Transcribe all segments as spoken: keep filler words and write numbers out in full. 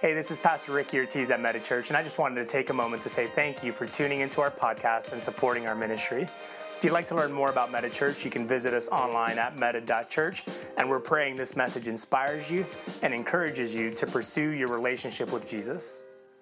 Hey, this is Pastor Ricky Ortiz at Meta Church, and I just wanted to take a moment to say thank you for tuning into our podcast and supporting our ministry. If you'd like to learn more about Meta Church, you can visit us online at meta dot church, and we're praying this message inspires you and encourages you to pursue your relationship with Jesus.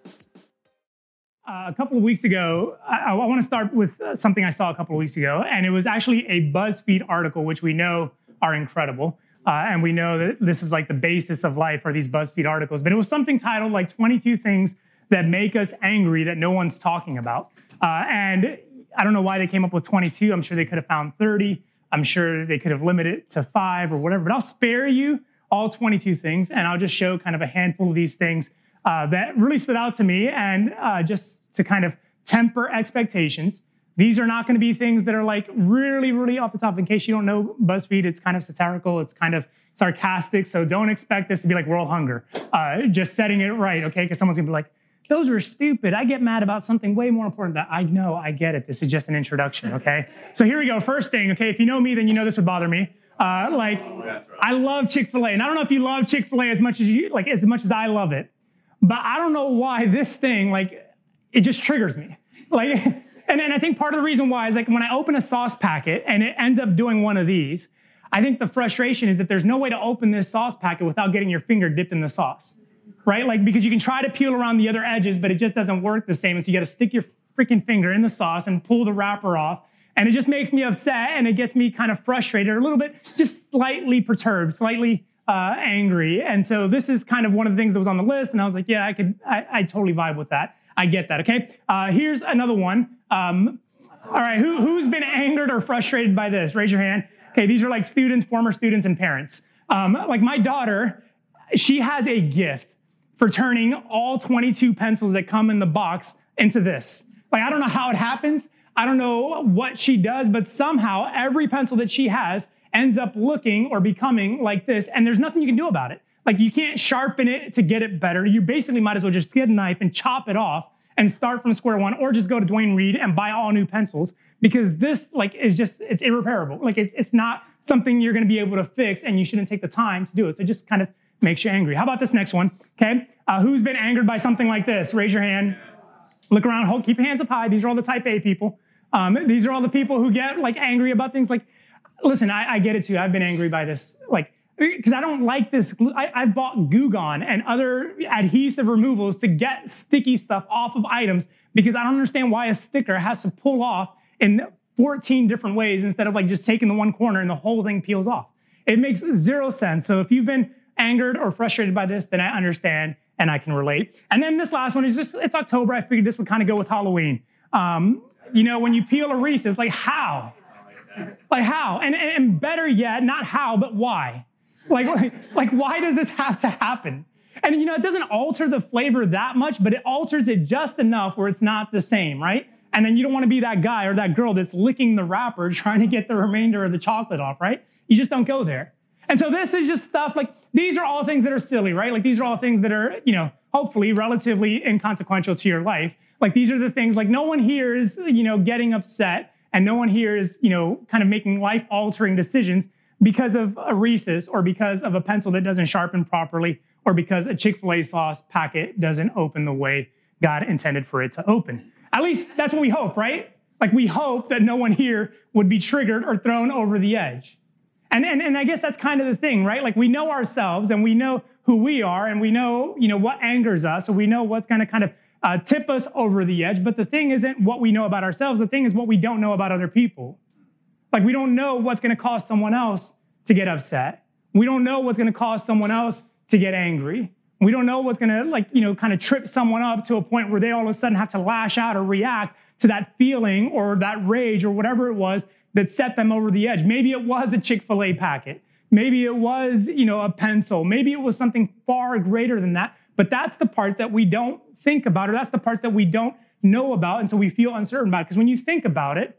Uh, a couple of weeks ago, I, I want to start with uh, something I saw a couple of weeks ago, and it was actually a BuzzFeed article, which we know are incredible. Uh, and we know that this is like the basis of life are these BuzzFeed articles. But it was something titled like twenty-two things that make us angry that no one's talking about. Uh, and I don't know why they came up with twenty-two. I'm sure they could have found thirty. I'm sure they could have limited it to five or whatever. But I'll spare you all twenty-two things, and I'll just show kind of a handful of these things uh, that really stood out to me. And uh, just to kind of temper expectations, these are not going to be things that are like really, really off the top. In case you don't know BuzzFeed, it's kind of satirical. It's kind of sarcastic. So don't expect this to be like world hunger. Uh, just setting it right, okay? Because someone's going to be like, those were stupid. I get mad about something way more important that I know, I get it. This is just an introduction, okay? So here we go. First thing, okay? If you know me, then you know this would bother me. Uh, like, right. I love Chick-fil-A. And I don't know if you love Chick-fil-A as much as you, like, as much as I love it. But I don't know why this thing, like, it just triggers me. Like... And, and I think part of the reason why is like when I open a sauce packet and it ends up doing one of these, I think the frustration is that there's no way to open this sauce packet without getting your finger dipped in the sauce, right? Like because you can try to peel around the other edges, but it just doesn't work the same. And so you got to stick your freaking finger in the sauce and pull the wrapper off. And it just makes me upset and it gets me kind of frustrated, a little bit, just slightly perturbed, slightly uh, angry. And so this is kind of one of the things that was on the list. And I was like, yeah, I could, I, I totally vibe with that. I get that, okay? Uh, here's another one. Um, all right, who, who's been angered or frustrated by this? Raise your hand. Okay, these are like students, former students, and parents. Um, like my daughter, she has a gift for turning all twenty-two pencils that come in the box into this. Like, I don't know how it happens. I don't know what she does, but somehow every pencil that she has ends up looking or becoming like this, and there's nothing you can do about it. Like, you can't sharpen it to get it better. You basically might as well just get a knife and chop it off and start from square one, or just go to Dwayne Reed and buy all new pencils, because this like is just, it's irreparable. Like it's it's not something you're gonna be able to fix, and you shouldn't take the time to do it. So it just kind of makes you angry. How about this next one, okay? Uh, who's been angered by something like this? Raise your hand. Look around, hold, keep your hands up high. These are all the type A people. Um, these are all the people who get like angry about things like, listen, I, I get it too. I've been angry by this, like, because I don't like this. I, I've bought Goo Gone and other adhesive removals to get sticky stuff off of items because I don't understand why a sticker has to pull off in fourteen different ways instead of like just taking the one corner and the whole thing peels off. It makes zero sense. So if you've been angered or frustrated by this, then I understand and I can relate. And then this last one is just, it's October. I figured this would kind of go with Halloween. Um, you know, when you peel a Reese's, like how? Like how? And, and better yet, not how, but why? Like, like, like, why does this have to happen? And, you know, it doesn't alter the flavor that much, but it alters it just enough where it's not the same, right? And then you don't want to be that guy or that girl that's licking the wrapper trying to get the remainder of the chocolate off, right? You just don't go there. And so this is just stuff like, these are all things that are silly, right? Like, these are all things that are, you know, hopefully relatively inconsequential to your life. Like, these are the things, like, no one here is, you know, getting upset, and no one here is, you know, kind of making life-altering decisions because of a Reese's, or because of a pencil that doesn't sharpen properly, or because a Chick-fil-A sauce packet doesn't open the way God intended for it to open. At least that's what we hope, right? Like, we hope that no one here would be triggered or thrown over the edge. And, and, and I guess that's kind of the thing, right? Like, we know ourselves and we know who we are, and we know, you know, what angers us, or we know what's going to kind of uh, tip us over the edge. But the thing isn't what we know about ourselves. The thing is what we don't know about other people. Like, we don't know what's going to cause someone else to get upset. We don't know what's going to cause someone else to get angry. We don't know what's going to, like, you know, kind of trip someone up to a point where they all of a sudden have to lash out or react to that feeling or that rage or whatever it was that set them over the edge. Maybe it was a Chick-fil-A packet. Maybe it was, you know, a pencil. Maybe it was something far greater than that. But that's the part that we don't think about, or that's the part that we don't know about, and so we feel uncertain about it. Because when you think about it,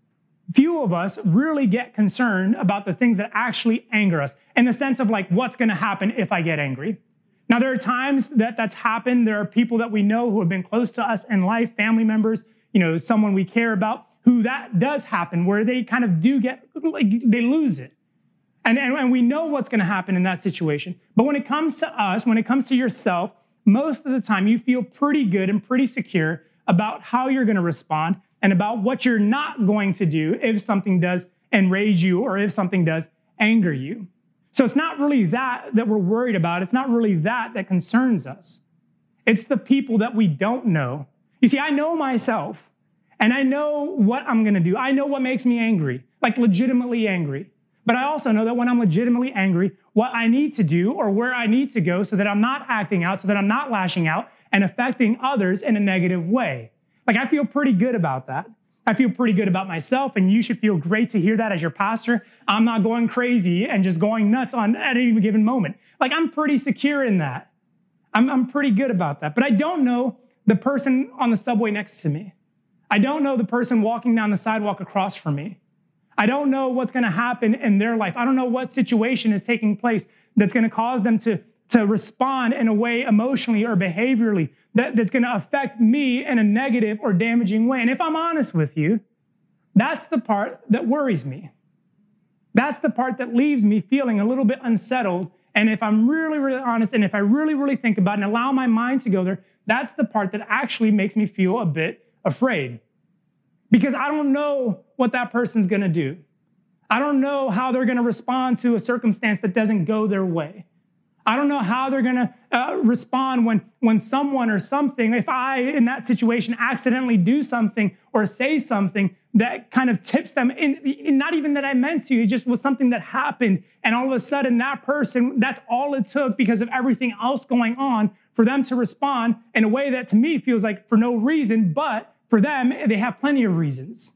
few of us really get concerned about the things that actually anger us, in the sense of like, what's going to happen if I get angry? Now, there are times that that's happened. There are people that we know who have been close to us in life, family members, you know, someone we care about, who that does happen, where they kind of do get, like, they lose it. And, and, and we know what's going to happen in that situation. But when it comes to us, when it comes to yourself, most of the time you feel pretty good and pretty secure about how you're going to respond and about what you're not going to do if something does enrage you or if something does anger you. So it's not really that that we're worried about. It's not really that that concerns us. It's the people that we don't know. You see, I know myself, and I know what I'm going to do. I know what makes me angry, like legitimately angry. But I also know that when I'm legitimately angry, what I need to do or where I need to go so that I'm not acting out, so that I'm not lashing out and affecting others in a negative way. Like, I feel pretty good about that. I feel pretty good about myself, and you should feel great to hear that as your pastor. I'm not going crazy and just going nuts on at any given moment. Like, I'm pretty secure in that. I'm, I'm pretty good about that. But I don't know the person on the subway next to me. I don't know the person walking down the sidewalk across from me. I don't know what's going to happen in their life. I don't know what situation is taking place that's going to cause them to, to respond in a way emotionally or behaviorally that, that's going to affect me in a negative or damaging way. And if I'm honest with you, that's the part that worries me. That's the part that leaves me feeling a little bit unsettled. And if I'm really, really honest, and if I really, really think about it and allow my mind to go there, that's the part that actually makes me feel a bit afraid. Because I don't know what that person's going to do. I don't know how they're going to respond to a circumstance that doesn't go their way. I don't know how they're going to uh, respond when, when someone or something, if I, in that situation, accidentally do something or say something that kind of tips them in, in, not even that I meant to, it just was something that happened. And all of a sudden, that person, that's all it took because of everything else going on for them to respond in a way that to me feels like for no reason, but for them, they have plenty of reasons.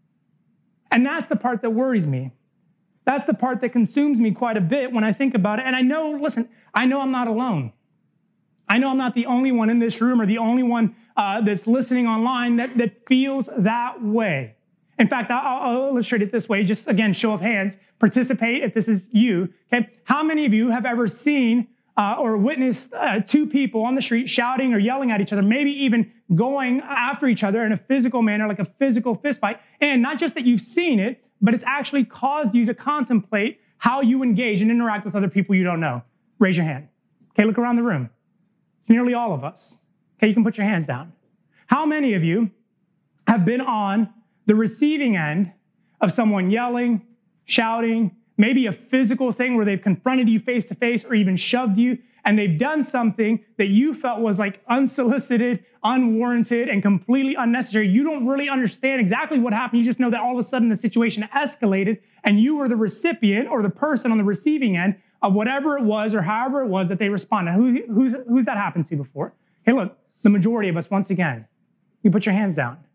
And that's the part that worries me. That's the part that consumes me quite a bit when I think about it. And I know, listen, I know I'm not alone. I know I'm not the only one in this room or the only one uh, that's listening online that, that feels that way. In fact, I'll, I'll illustrate it this way. Just again, show of hands, participate if this is you. Okay, how many of you have ever seen uh, or witnessed uh, two people on the street shouting or yelling at each other, maybe even going after each other in a physical manner, like a physical fist fight? And not just that you've seen it, but it's actually caused you to contemplate how you engage and interact with other people you don't know. Raise your hand. Okay, look around the room. It's nearly all of us. Okay, you can put your hands down. How many of you have been on the receiving end of someone yelling, shouting, maybe a physical thing where they've confronted you face to face or even shoved you, and they've done something that you felt was like unsolicited, unwarranted, and completely unnecessary? You don't really understand exactly what happened. You just know that all of a sudden the situation escalated and you were the recipient or the person on the receiving end of whatever it was or however it was that they responded. Who, who's, who's that happened to before? Hey, look, the majority of us, once again, you put your hands down.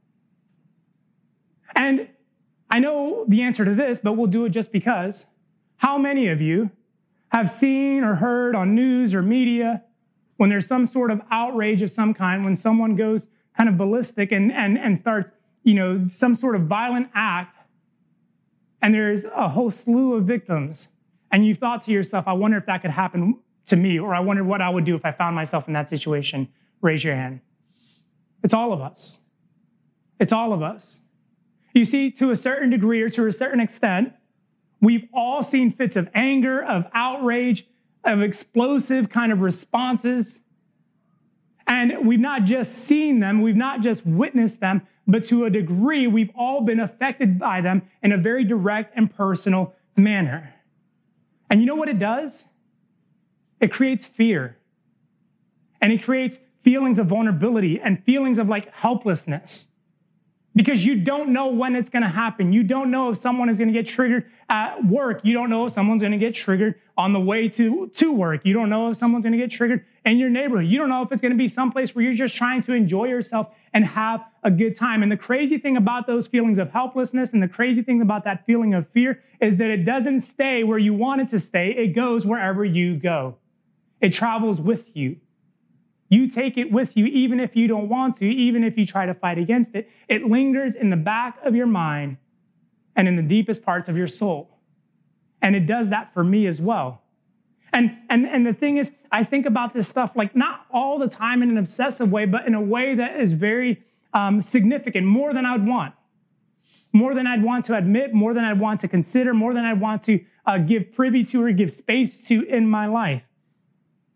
And I know the answer to this, but we'll do it just because. How many of you have seen or heard on news or media when there's some sort of outrage of some kind, when someone goes kind of ballistic and, and, and starts, you know, some sort of violent act, and there's a whole slew of victims, and you thought to yourself, I wonder if that could happen to me, or I wonder what I would do if I found myself in that situation? Raise your hand. It's all of us. It's all of us. You see, to a certain degree or to a certain extent, we've all seen fits of anger, of outrage, of explosive kind of responses. And we've not just seen them, we've not just witnessed them, but to a degree, we've all been affected by them in a very direct and personal manner. And you know what it does? It creates fear. And it creates feelings of vulnerability and feelings of like helplessness. Because you don't know when it's going to happen. You don't know if someone is going to get triggered at work. You don't know if someone's going to get triggered on the way to, to work. You don't know if someone's going to get triggered in your neighborhood. You don't know if it's going to be someplace where you're just trying to enjoy yourself and have a good time. And the crazy thing about those feelings of helplessness and the crazy thing about that feeling of fear is that it doesn't stay where you want it to stay. It goes wherever you go. It travels with you. You take it with you even if you don't want to, even if you try to fight against it. It lingers in the back of your mind and in the deepest parts of your soul. And it does that for me as well. And, and, and the thing is, I think about this stuff like not all the time in an obsessive way, but in a way that is very um, significant, more than I'd want. More than I'd want to admit, more than I'd want to consider, more than I'd want to uh, give privy to or give space to in my life. And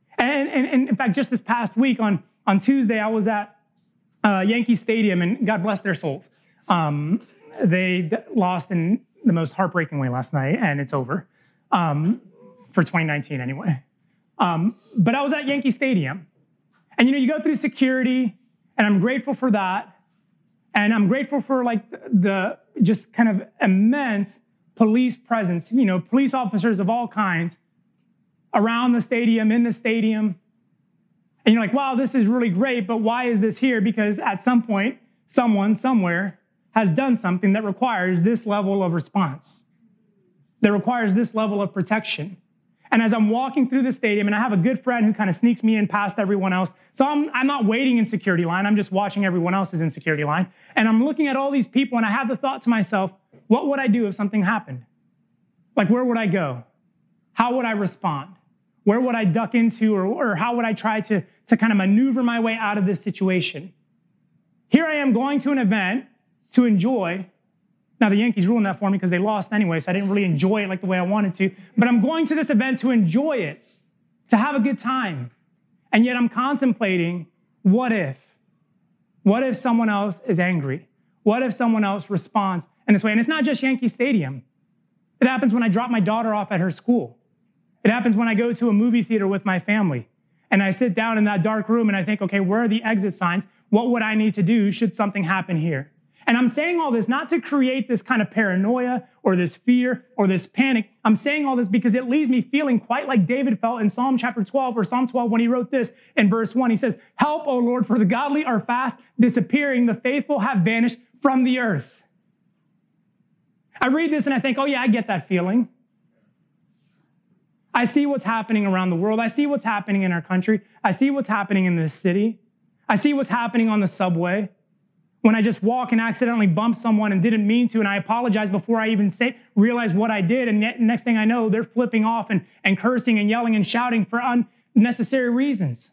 and, and, and in fact, just this past week on, on Tuesday, I was at uh, Yankee Stadium, and God bless their souls. Um, they d- lost in the most heartbreaking way last night, and it's over um, for twenty nineteen anyway. Um, but I was at Yankee Stadium, and you know, you go through security, and I'm grateful for that, and I'm grateful for like the just kind of immense police presence, you know, police officers of all kinds around the stadium, in the stadium. And you're like, wow, this is really great, but why is this here? Because at some point, someone somewhere has done something that requires this level of response, that requires this level of protection. And as I'm walking through the stadium, and I have a good friend who kind of sneaks me in past everyone else, so I'm, I'm not waiting in security line, I'm just watching everyone else's in security line. And I'm looking at all these people, and I have the thought to myself, what would I do if something happened? Like, where would I go? How would I respond? Where would I duck into, or, or how would I try to, to kind of maneuver my way out of this situation? Here I am going to an event to enjoy. Now, the Yankees ruined that for me because they lost anyway, so I didn't really enjoy it like the way I wanted to. But I'm going to this event to enjoy it, to have a good time. And yet I'm contemplating, what if? What if someone else is angry? What if someone else responds in this way? And it's not just Yankee Stadium. It happens when I drop my daughter off at her school. It happens when I go to a movie theater with my family and I sit down in that dark room and I think, okay, where are the exit signs? What would I need to do should something happen here? And I'm saying all this not to create this kind of paranoia or this fear or this panic. I'm saying all this because it leaves me feeling quite like David felt in Psalm chapter twelve or Psalm twelve when he wrote this in verse one. He says, help, O Lord, for the godly are fast disappearing. The faithful have vanished from the earth. I read this and I think, oh yeah, I get that feeling. I see what's happening around the world. I see what's happening in our country. I see what's happening in this city. I see what's happening on the subway. When I just walk and accidentally bump someone and didn't mean to, and I apologize before I even say, realize what I did, and ne- next thing I know, they're flipping off and, and cursing and yelling and shouting for unnecessary reasons.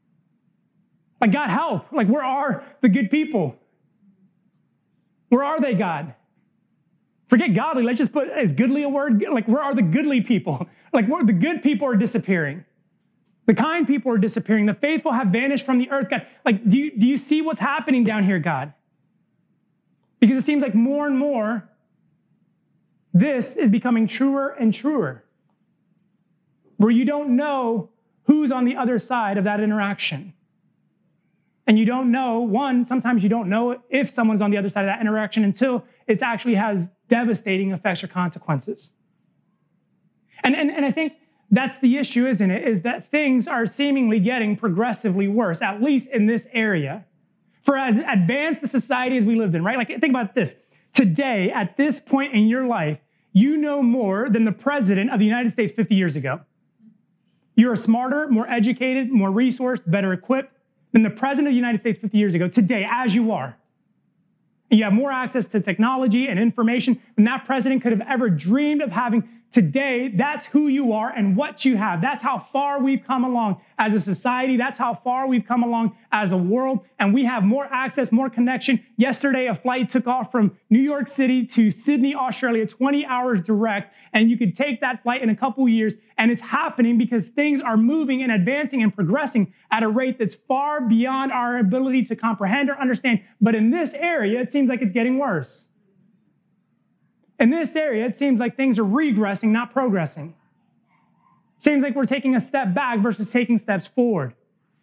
Like, God help. Like, where are the good people? Where are they, God? Forget godly. Let's just put, is goodly a word? Like, where are the goodly people? Like, where the good people are disappearing. The kind people are disappearing. The faithful have vanished from the earth, God. Like, do you, do you see what's happening down here, God? Because it seems like more and more, this is becoming truer and truer, where you don't know who's on the other side of that interaction. And you don't know, one, sometimes you don't know if someone's on the other side of that interaction until it actually has devastating effects or consequences. And, and, and I think that's the issue, isn't it? Is that things are seemingly getting progressively worse, at least in this area. For as advanced the society as we lived in, right? Like, think about this. Today, at this point in your life, you know more than the president of the United States fifty years ago. You're smarter, more educated, more resourced, better equipped than the president of the United States fifty years ago, today, as you are. And you have more access to technology and information than that president could have ever dreamed of having. Today, that's who you are and what you have. That's how far we've come along as a society. That's how far we've come along as a world. And we have more access, more connection. Yesterday, a flight took off from New York City to Sydney, Australia, twenty hours direct. And you could take that flight in a couple years. And it's happening because things are moving and advancing and progressing at a rate that's far beyond our ability to comprehend or understand. But in this area, it seems like it's getting worse. In this area, it seems like things are regressing, not progressing. Seems like we're taking a step back versus taking steps forward.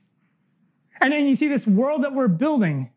And then you see this world that we're building,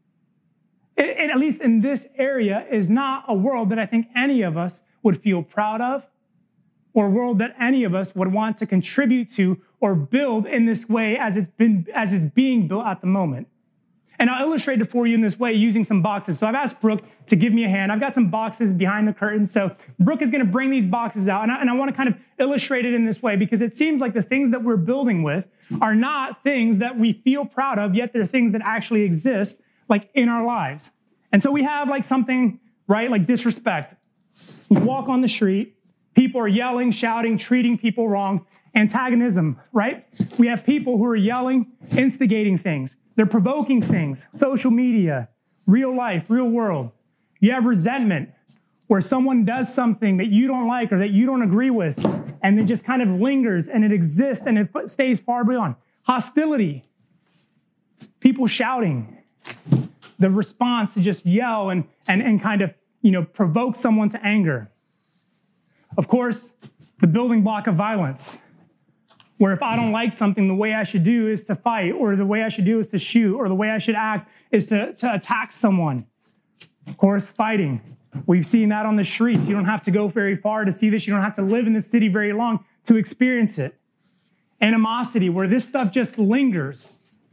it, it, at least in this area, is not a world that I think any of us would feel proud of, or a world that any of us would want to contribute to or build in this way as it's been as it's being built at the moment. And I'll illustrate it for you in this way using some boxes. So I've asked Brooke to give me a hand. I've got some boxes behind the curtain. So Brooke is going to bring these boxes out. And I, and I want to kind of illustrate it in this way because it seems like the things that we're building with are not things that we feel proud of, yet they're things that actually exist like in our lives. And so we have like something, right, like disrespect. You walk on the street, people are yelling, shouting, treating people wrong. Antagonism, right? We have people who are yelling, instigating things. They're provoking things, social media, real life, real world. You have resentment, where someone does something that you don't like or that you don't agree with, and it just kind of lingers and it exists and it stays far beyond. Hostility, people shouting, the response to just yell and, and, and kind of, you know, provoke someone to anger. Of course, the building block of violence, where if I don't like something, the way I should do is to fight, or the way I should do is to shoot, or the way I should act is to, to attack someone. Of course, fighting. We've seen that on the streets. You don't have to go very far to see this. You don't have to live in the city very long to experience it. Animosity, where this stuff just lingers.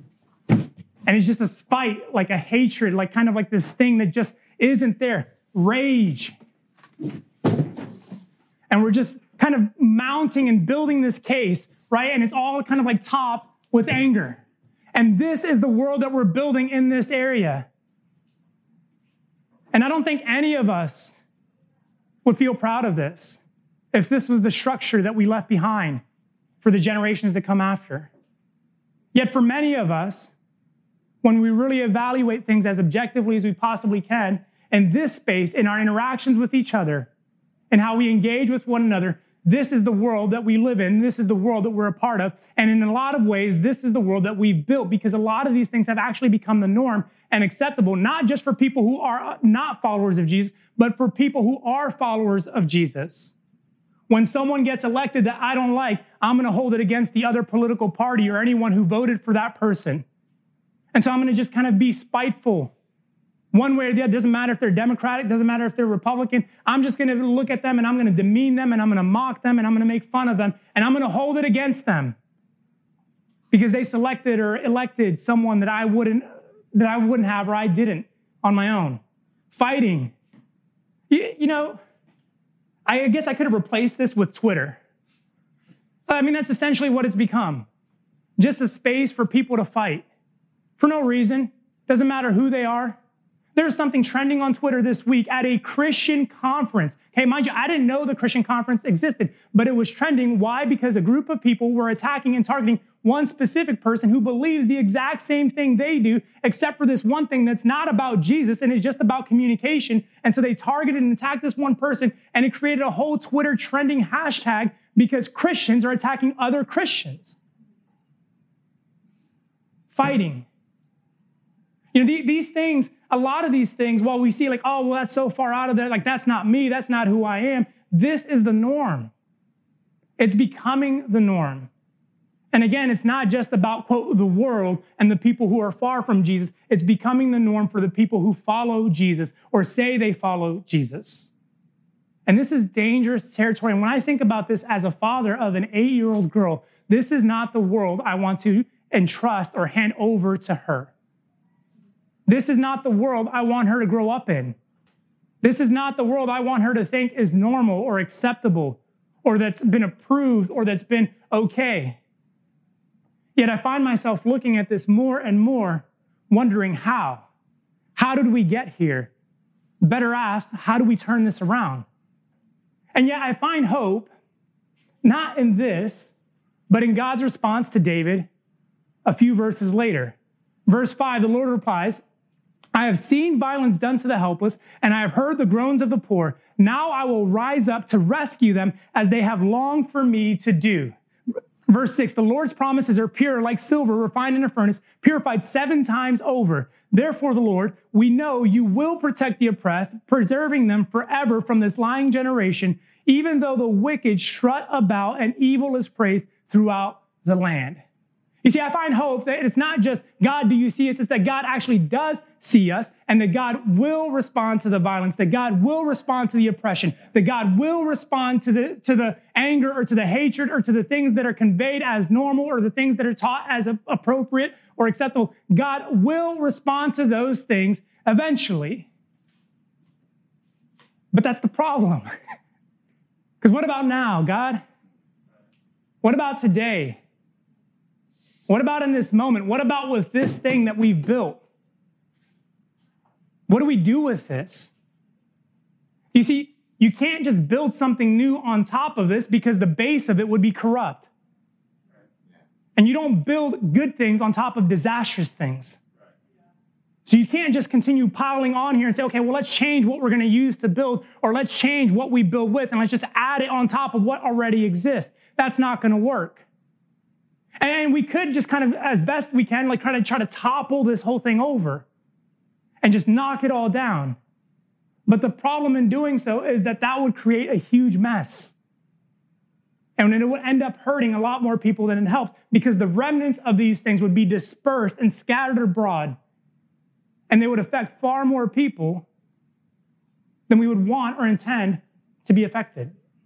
And it's just a spite, like a hatred, like kind of like this thing that just isn't there. Rage. And we're just kind of mounting and building this case, right? And it's all kind of like topped with anger. And this is the world that we're building in this area. And I don't think any of us would feel proud of this if this was the structure that we left behind for the generations that come after. Yet for many of us, when we really evaluate things as objectively as we possibly can, in this space, in our interactions with each other, and how we engage with one another, this is the world that we live in. This is the world that we're a part of. And in a lot of ways, this is the world that we've built, because a lot of these things have actually become the norm and acceptable, not just for people who are not followers of Jesus, but for people who are followers of Jesus. When someone gets elected that I don't like, I'm going to hold it against the other political party or anyone who voted for that person. And so I'm going to just kind of be spiteful. One way or the other, doesn't matter if they're Democratic, doesn't matter if they're Republican. I'm just going to look at them and I'm going to demean them and I'm going to mock them and I'm going to make fun of them and I'm going to hold it against them because they selected or elected someone that I wouldn't that I wouldn't have or I didn't on my own. Fighting. You, you know, I guess I could have replaced this with Twitter. I mean, that's essentially what it's become. Just a space for people to fight for no reason. Doesn't matter who they are. There's something trending on Twitter this week at a Christian conference. Okay, mind you, I didn't know the Christian conference existed, but it was trending. Why? Because a group of people were attacking and targeting one specific person who believes the exact same thing they do, except for this one thing that's not about Jesus and is just about communication. And so they targeted and attacked this one person, and it created a whole Twitter trending hashtag because Christians are attacking other Christians. Fighting. You know, these things, a lot of these things, while we see like, oh, well, that's so far out of there, like that's not me, that's not who I am, this is the norm. It's becoming the norm. And again, it's not just about, quote, the world and the people who are far from Jesus. It's becoming the norm for the people who follow Jesus or say they follow Jesus. And this is dangerous territory. And when I think about this as a father of an eight-year-old girl, this is not the world I want to entrust or hand over to her. This is not the world I want her to grow up in. This is not the world I want her to think is normal or acceptable or that's been approved or that's been okay. Yet I find myself looking at this more and more, wondering how. How did we get here? Better asked, how do we turn this around? And yet I find hope, not in this, but in God's response to David a few verses later. Verse five, the Lord replies, I have seen violence done to the helpless, and I have heard the groans of the poor. Now I will rise up to rescue them as they have longed for me to do. Verse six, the Lord's promises are pure like silver refined in a furnace, purified seven times over. Therefore, the Lord, we know you will protect the oppressed, preserving them forever from this lying generation, even though the wicked strut about and evil is praised throughout the land. You see, I find hope that it's not just, God, do you see us? It's that God actually does see us and that God will respond to the violence, that God will respond to the oppression, that God will respond to the, to the anger or to the hatred or to the things that are conveyed as normal or the things that are taught as appropriate or acceptable. God will respond to those things eventually. But that's the problem. Because what about now, God? What about today? What about in this moment? What about with this thing that we've built? What do we do with this? You see, you can't just build something new on top of this because the base of it would be corrupt. And you don't build good things on top of disastrous things. So you can't just continue piling on here and say, okay, well, let's change what we're going to use to build, or let's change what we build with, and let's just add it on top of what already exists. That's not going to work. And we could just kind of, as best we can, like try to try to topple this whole thing over and just knock it all down. But the problem in doing so is that that would create a huge mess. And it would end up hurting a lot more people than it helps, because the remnants of these things would be dispersed and scattered abroad, and they would affect far more people than we would want or intend to be affected.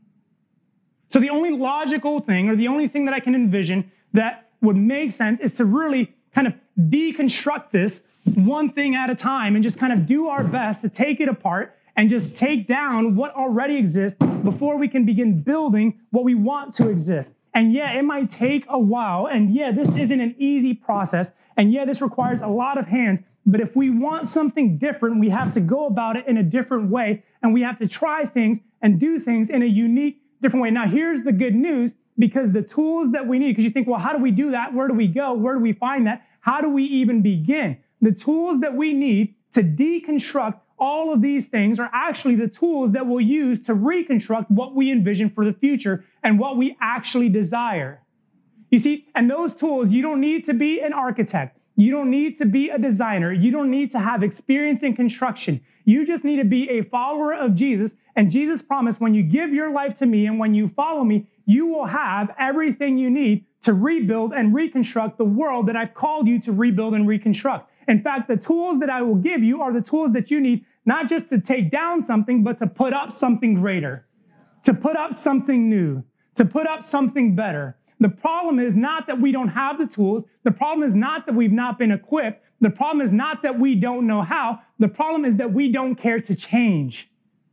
So the only logical thing, or the only thing that I can envision that would make sense, is to really kind of deconstruct this one thing at a time and just kind of do our best to take it apart and just take down what already exists before we can begin building what we want to exist. And yeah, it might take a while, and yeah, this isn't an easy process, and yeah, this requires a lot of hands, but if we want something different, we have to go about it in a different way, and we have to try things and do things in a unique, different way. Now, here's the good news, because the tools that we need, because you think, well, how do we do that? Where do we go? Where do we find that? How do we even begin? The tools that we need to deconstruct all of these things are actually the tools that we'll use to reconstruct what we envision for the future and what we actually desire. You see, and those tools, you don't need to be an architect. You don't need to be a designer. You don't need to have experience in construction. You just need to be a follower of Jesus. And Jesus promised, when you give your life to me and when you follow me, you will have everything you need to rebuild and reconstruct the world that I've called you to rebuild and reconstruct. In fact, the tools that I will give you are the tools that you need, not just to take down something, but to put up something greater, to put up something new, to put up something better. The problem is not that we don't have the tools. The problem is not that we've not been equipped. The problem is not that we don't know how. The problem is that we don't care to change.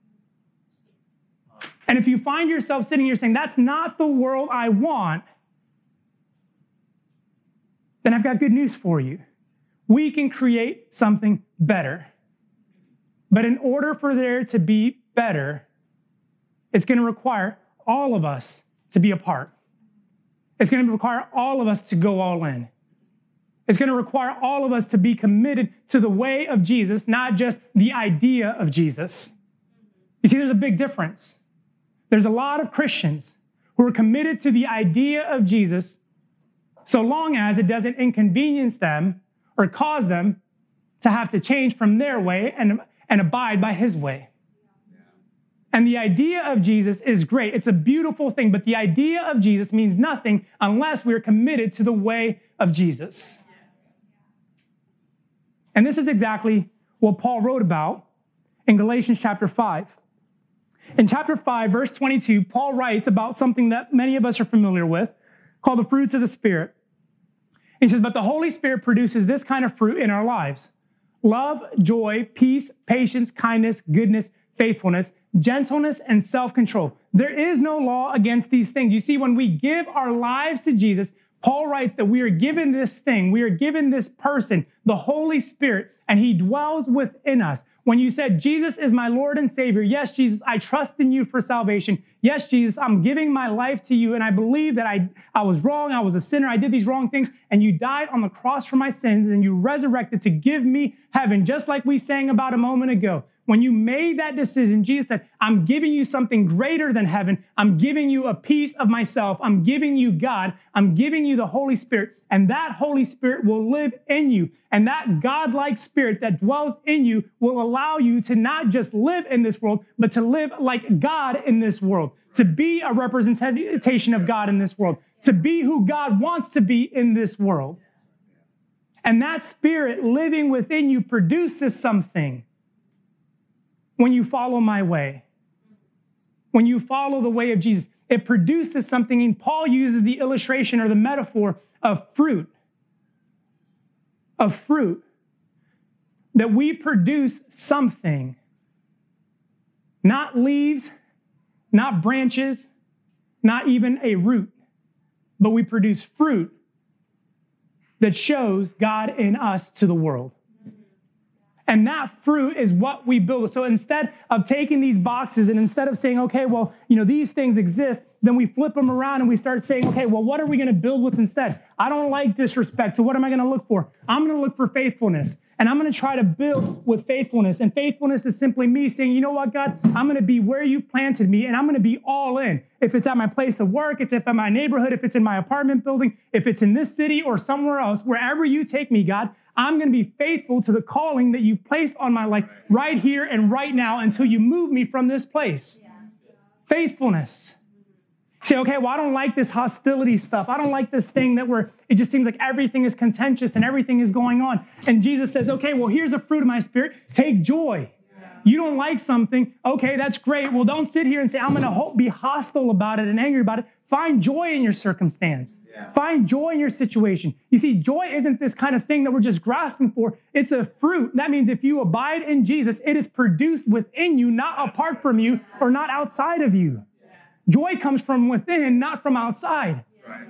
And if you find yourself sitting here saying, that's not the world I want, then I've got good news for you. We can create something better. But in order for there to be better, it's going to require all of us to be a part. It's going to require all of us to go all in. It's going to require all of us to be committed to the way of Jesus, not just the idea of Jesus. You see, there's a big difference. There's a lot of Christians who are committed to the idea of Jesus so long as it doesn't inconvenience them or cause them to have to change from their way and, and abide by his way. And the idea of Jesus is great. It's a beautiful thing, but the idea of Jesus means nothing unless we're committed to the way of Jesus. And this is exactly what Paul wrote about in Galatians chapter five. In chapter five, verse twenty-two, Paul writes about something that many of us are familiar with, called the fruits of the Spirit. He says, but the Holy Spirit produces this kind of fruit in our lives: love, joy, peace, patience, kindness, goodness, faithfulness, gentleness, and self-control. There is no law against these things. You see, when we give our lives to Jesus, Paul writes that we are given this thing, we are given this person, the Holy Spirit, and he dwells within us. When you said, Jesus is my Lord and Savior, yes, Jesus, I trust in you for salvation. Yes, Jesus, I'm giving my life to you, and I believe that I, I was wrong, I was a sinner, I did these wrong things, and you died on the cross for my sins, and you resurrected to give me heaven, just like we sang about a moment ago. When you made that decision, Jesus said, I'm giving you something greater than heaven. I'm giving you a piece of myself. I'm giving you God. I'm giving you the Holy Spirit. And that Holy Spirit will live in you. And that God-like Spirit that dwells in you will allow you to not just live in this world, but to live like God in this world, to be a representation of God in this world, to be who God wants to be in this world. And that Spirit living within you produces something. When you follow my way, when you follow the way of Jesus, it produces something. And Paul uses the illustration or the metaphor of fruit, of fruit, that we produce something, not leaves, not branches, not even a root, but we produce fruit that shows God in us to the world. And that fruit is what we build. So instead of taking these boxes and instead of saying, okay, well, you know, these things exist, then we flip them around and we start saying, okay, well, what are we going to build with instead? I don't like disrespect. So what am I going to look for? I'm going to look for faithfulnulness. And I'm going to try to build with faithfulness. And faithfulness is simply me saying, you know what, God, I'm going to be where you've planted me and I'm going to be all in. If it's at my place of work, it's if at my neighborhood, if it's in my apartment building, if it's in this city or somewhere else, wherever you take me, God, I'm going to be faithful to the calling that you've placed on my life right here and right now until you move me from this place. Yeah. Faithfulness. Say, okay, well, I don't like this hostility stuff. I don't like this thing that where it just seems like everything is contentious and everything is going on. And Jesus says, okay, well, here's a fruit of my spirit. Take joy. Yeah. You don't like something. Okay, that's great. Well, don't sit here and say, I'm going to be hostile about it and angry about it. Find joy in your circumstance. Yeah. Find joy in your situation. You see, joy isn't this kind of thing that we're just grasping for. It's a fruit. That means if you abide in Jesus, it is produced within you, not apart from you or not outside of you. Yeah. Joy comes from within, not from outside. Right.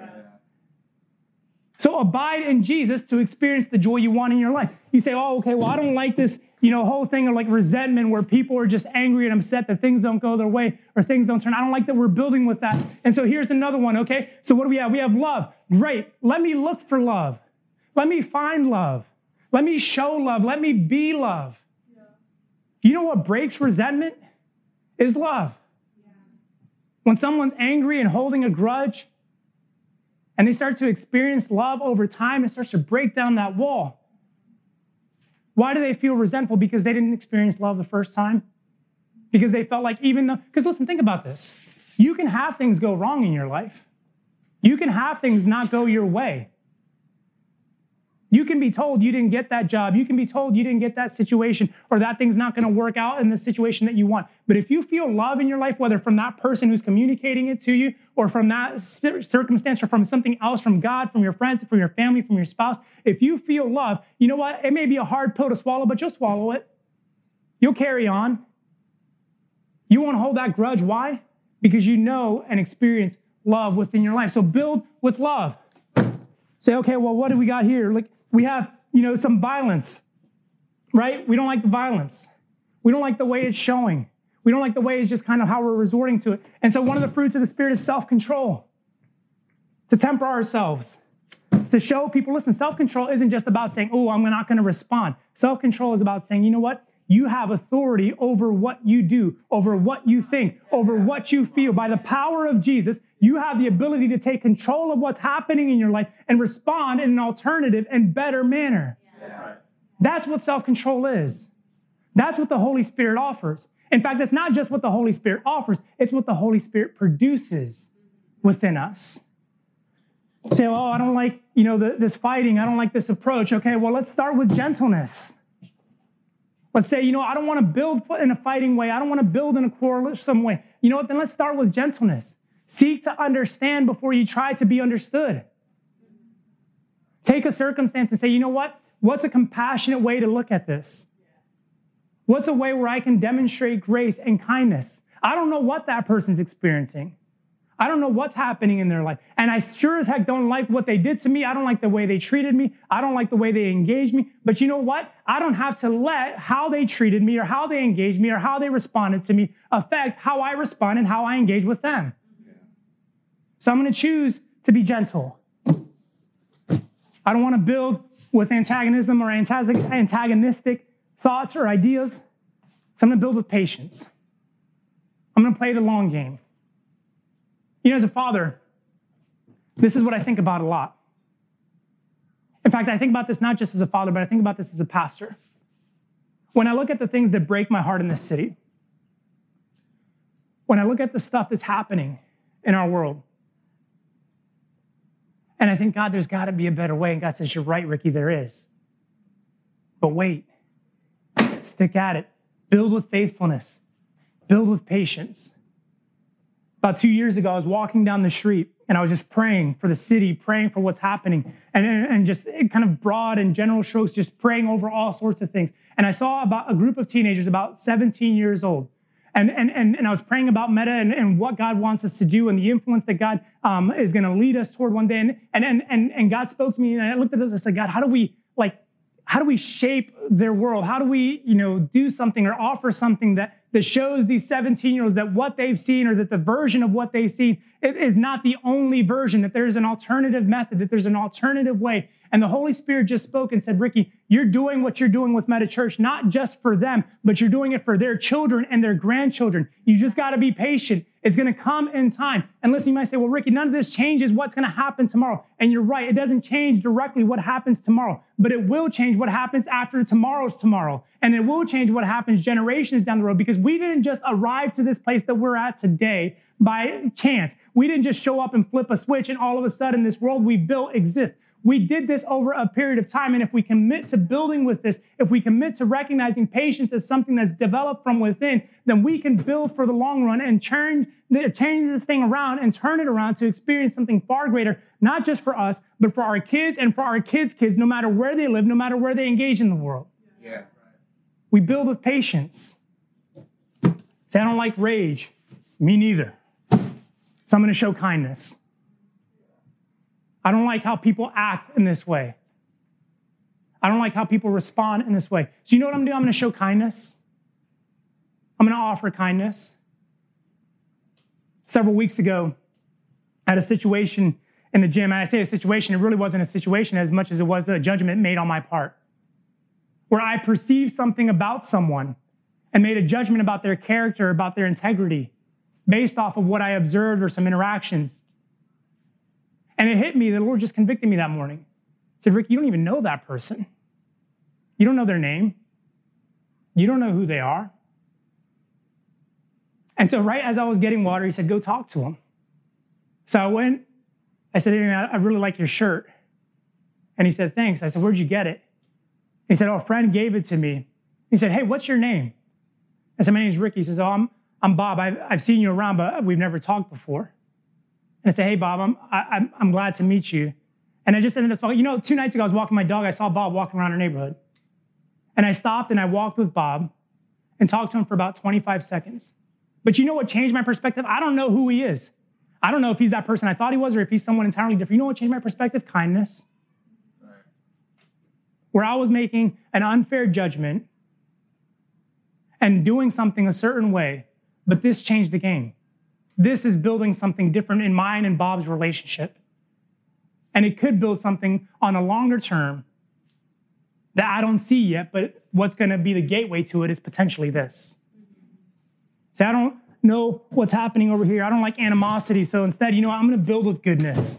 So abide in Jesus to experience the joy you want in your life. You say, oh, okay, well, I don't like this, you know, whole thing of like resentment where people are just angry and upset that things don't go their way or things don't turn. I don't like that we're building with that. And so here's another one, okay? So what do we have? We have love. Great. Let me look for love. Let me find love. Let me show love. Let me be love. Yeah. You know what breaks resentment? Is love. Yeah. When someone's angry and holding a grudge and they start to experience love over time, it starts to break down that wall. Why do they feel resentful? Because they didn't experience love the first time? Because they felt like even though, because listen, think about this. You can have things go wrong in your life. You can have things not go your way. You can be told you didn't get that job. You can be told you didn't get that situation or that thing's not going to work out in the situation that you want. But if you feel love in your life, whether from that person who's communicating it to you or from that circumstance or from something else, from God, from your friends, from your family, from your spouse, if you feel love, you know what? It may be a hard pill to swallow, but you'll swallow it. You'll carry on. You won't hold that grudge. Why? Because you know and experience love within your life. So build with love. Say, okay, well, what do we got here? Like, we have, you know, some violence, right? We don't like the violence. We don't like the way it's showing. We don't like the way it's just kind of how we're resorting to it. And so one of the fruits of the Spirit is self-control. To temper ourselves. To show people, listen, self-control isn't just about saying, oh, I'm not going to respond. Self-control is about saying, you know what? You have authority over what you do, over what you think, over what you feel. By the power of Jesus, you have the ability to take control of what's happening in your life and respond in an alternative and better manner. Yeah. That's what self-control is. That's what the Holy Spirit offers. In fact, it's not just what the Holy Spirit offers, it's what the Holy Spirit produces within us. Say, oh, I don't like, you know, the, this fighting. I don't like this approach. Okay, well, let's start with gentleness. Let's say, you know, I don't want to build in a fighting way. I don't want to build in a quarrelsome way. You know what? Then let's start with gentleness. Seek to understand before you try to be understood. Take a circumstance and say, you know what? What's a compassionate way to look at this? What's a way where I can demonstrate grace and kindness? I don't know what that person's experiencing. I don't know what's happening in their life. And I sure as heck don't like what they did to me. I don't like the way they treated me. I don't like the way they engaged me. But you know what? I don't have to let how they treated me or how they engaged me or how they responded to me affect how I respond and how I engage with them. So I'm going to choose to be gentle. I don't want to build with antagonism or antagonistic thoughts or ideas. So I'm going to build with patience. I'm going to play the long game. You know, as a father, this is what I think about a lot. In fact, I think about this not just as a father, but I think about this as a pastor. When I look at the things that break my heart in this city, when I look at the stuff that's happening in our world, and I think, God, there's got to be a better way. And God says, you're right, Ricky, there is. But wait, stick at it. Build with faithfulness. Build with patience. About two years ago, I was walking down the street and I was just praying for the city, praying for what's happening, and, and just kind of broad and general strokes, just praying over all sorts of things. And I saw about a group of teenagers about seventeen years old. And, and, and, and I was praying about Meta and, and what God wants us to do and the influence that God um, is going to lead us toward one day. And, and, and, and God spoke to me and I looked at this and I said, God, how do we, like, how do we shape their world? How do we, you know, do something or offer something that, that shows these seventeen-year-olds that what they've seen or that the version of what they've seen is not the only version, that there's an alternative method, that there's an alternative way. And the Holy Spirit just spoke and said, Ricky, you're doing what you're doing with Meta Church, not just for them, but you're doing it for their children and their grandchildren. You just got to be patient. It's going to come in time. And listen, you might say, well, Ricky, none of this changes what's going to happen tomorrow. And you're right. It doesn't change directly what happens tomorrow, but it will change what happens after tomorrow's tomorrow. And it will change what happens generations down the road, because we didn't just arrive to this place that we're at today by chance. We didn't just show up and flip a switch and all of a sudden this world we built exists. We did this over a period of time. And if we commit to building with this, if we commit to recognizing patience as something that's developed from within, then we can build for the long run and turn, change this thing around and turn it around to experience something far greater, not just for us, but for our kids and for our kids' kids, no matter where they live, no matter where they engage in the world. Yeah. We build with patience. Say, I don't like rage. Me neither. So I'm going to show kindness. I don't like how people act in this way. I don't like how people respond in this way. So you know what I'm going to do? I'm going to show kindness. I'm going to offer kindness. Several weeks ago, I had a situation in the gym. And I say a situation, it really wasn't a situation as much as it was a judgment made on my part, where I perceived something about someone and made a judgment about their character, about their integrity, based off of what I observed or some interactions. And it hit me, the Lord just convicted me that morning. He said, Rick, you don't even know that person. You don't know their name. You don't know who they are. And so right as I was getting water, he said, go talk to him. So I went, I said, hey, I really like your shirt. And he said, thanks. I said, where'd you get it? He said, oh, a friend gave it to me. He said, hey, what's your name? I said, my name's Ricky. He says, oh, I'm, I'm Bob. I've, I've seen you around, but we've never talked before. And I said, hey, Bob, I'm, I, I'm glad to meet you. And I just ended up talking. You know, two nights ago, I was walking my dog. I saw Bob walking around our neighborhood. And I stopped and I walked with Bob and talked to him for about twenty-five seconds. But you know what changed my perspective? I don't know who he is. I don't know if he's that person I thought he was or if he's someone entirely different. You know what changed my perspective? Kindness. Right. Where I was making an unfair judgment and doing something a certain way, but this changed the game. This is building something different in mine and Bob's relationship. And it could build something on a longer term that I don't see yet, but what's going to be the gateway to it is potentially this. See, I don't know what's happening over here. I don't like animosity. So instead, you know, I'm going to build with goodness.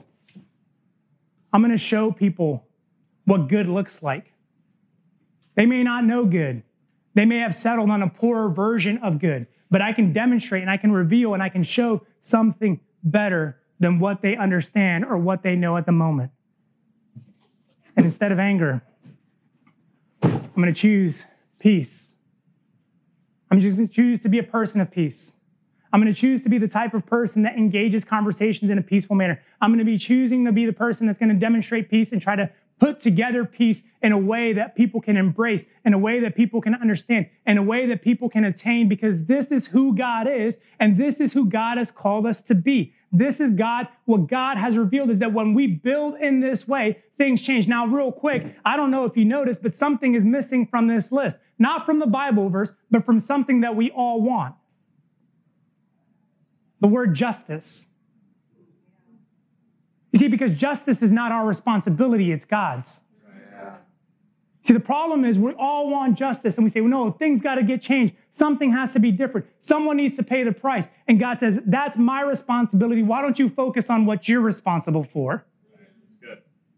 I'm going to show people what good looks like. They may not know good. They may have settled on a poorer version of good. But I can demonstrate and I can reveal and I can show something better than what they understand or what they know at the moment. And instead of anger, I'm going to choose peace. I'm just going to choose to be a person of peace. I'm going to choose to be the type of person that engages conversations in a peaceful manner. I'm going to be choosing to be the person that's going to demonstrate peace and try to put together peace in a way that people can embrace, in a way that people can understand, in a way that people can attain, because this is who God is, and this is who God has called us to be. This is God. What God has revealed is that when we build in this way, things change. Now, real quick, I don't know if you noticed, but something is missing from this list. Not from the Bible verse, but from something that we all want. The word justice. You see, because justice is not our responsibility, it's God's. Yeah. See, the problem is we all want justice, and we say, well, no, things got to get changed. Something has to be different. Someone needs to pay the price. And God says, that's my responsibility. Why don't you focus on what you're responsible for? That's good.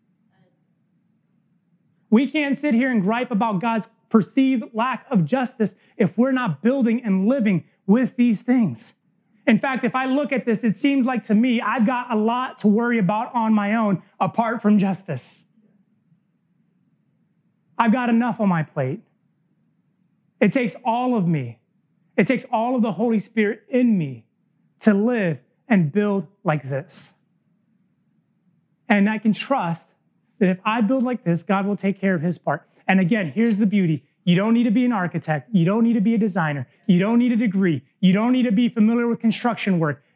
We can't sit here and gripe about God's perceived lack of justice if we're not building and living with these things. In fact, if I look at this, it seems like to me, I've got a lot to worry about on my own apart from justice. I've got enough on my plate. It takes all of me. It takes all of the Holy Spirit in me to live and build like this. And I can trust that if I build like this, God will take care of his part. And again, here's the beauty. You don't need to be an architect. You don't need to be a designer. You don't need a degree. You don't need to be familiar with construction work.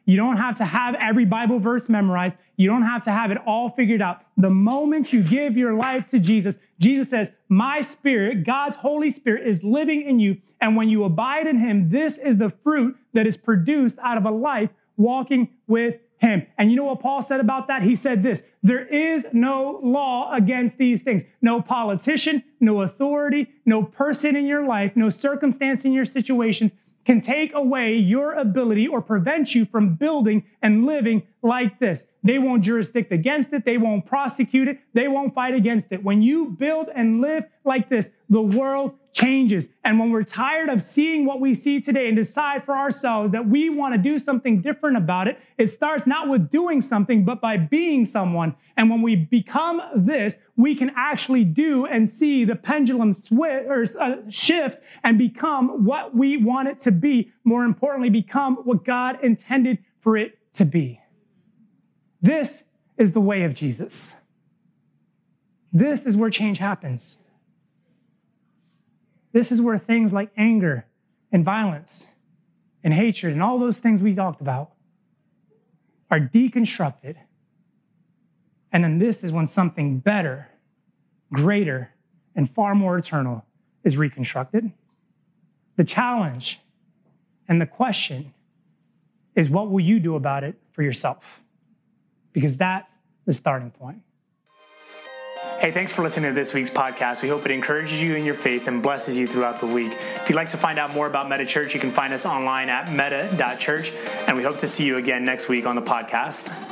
You don't have to have every Bible verse memorized. You don't have to have it all figured out. The moment you give your life to Jesus, Jesus says, my Spirit, God's Holy Spirit, is living in you. And when you abide in him, this is the fruit that is produced out of a life walking with him. And you know what Paul said about that? He said this: there is no law against these things. No politician, no authority, no person in your life, no circumstance in your situations can take away your ability or prevent you from building and living like this. They won't jurisdict against it. They won't prosecute it. They won't fight against it. When you build and live like this, the world changes. And when we're tired of seeing what we see today and decide for ourselves that we want to do something different about it, it starts not with doing something, but by being someone. And when we become this, we can actually do and see the pendulum swi- or, uh, shift and become what we want it to be. More importantly, become what God intended for it to be. This is the way of Jesus. This is where change happens. This is where things like anger and violence and hatred and all those things we talked about are deconstructed. And then this is when something better, greater, and far more eternal is reconstructed. The challenge and the question is, what will you do about it for yourself? Because that's the starting point. Hey, thanks for listening to this week's podcast. We hope it encourages you in your faith and blesses you throughout the week. If you'd like to find out more about Meta Church, you can find us online at meta dot church, and we hope to see you again next week on the podcast.